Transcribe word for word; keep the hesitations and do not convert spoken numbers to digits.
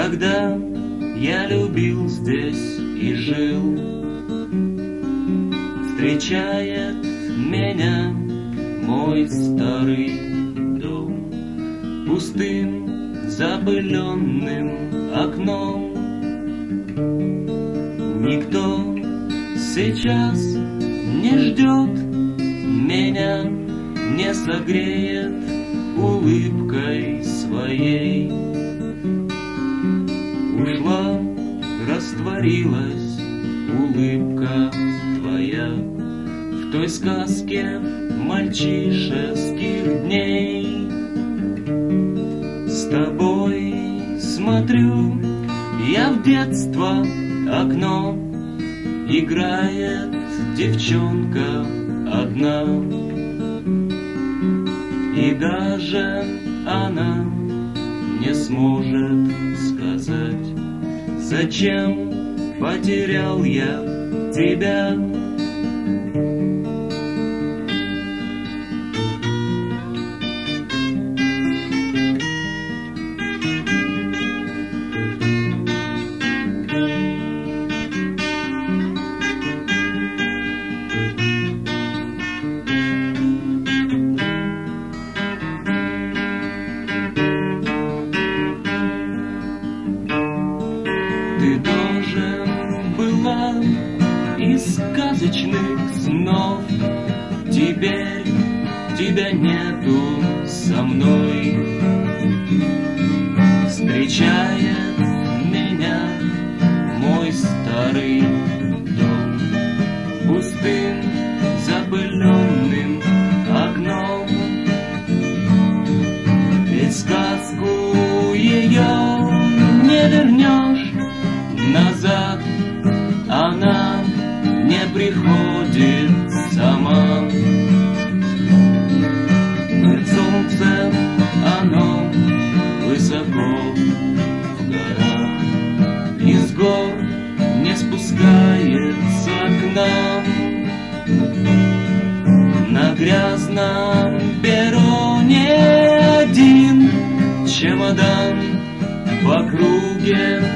когда я любил здесь и жил. Встречает меня мой старый дом пустым, запыленным окном. Никто сейчас не ждет меня, не согреет улыбкой своей. Ушла, растворилась улыбка твоя в той сказке мальчишеских дней. С тобой смотрю я в детство, окно, играет девчонка одна. И даже она не сможет сказать, зачем потерял я тебя. Ты тоже была из сказочных снов. Теперь тебя нету со мной. Встречает меня мой старый дом пустым, запыленным окном. Ведь сказку ее не вернешь назад, она не приходит сама. Над солнцем оно высоко в горах, из гор не спускается к нам. На грязном перроне один чемодан, в округе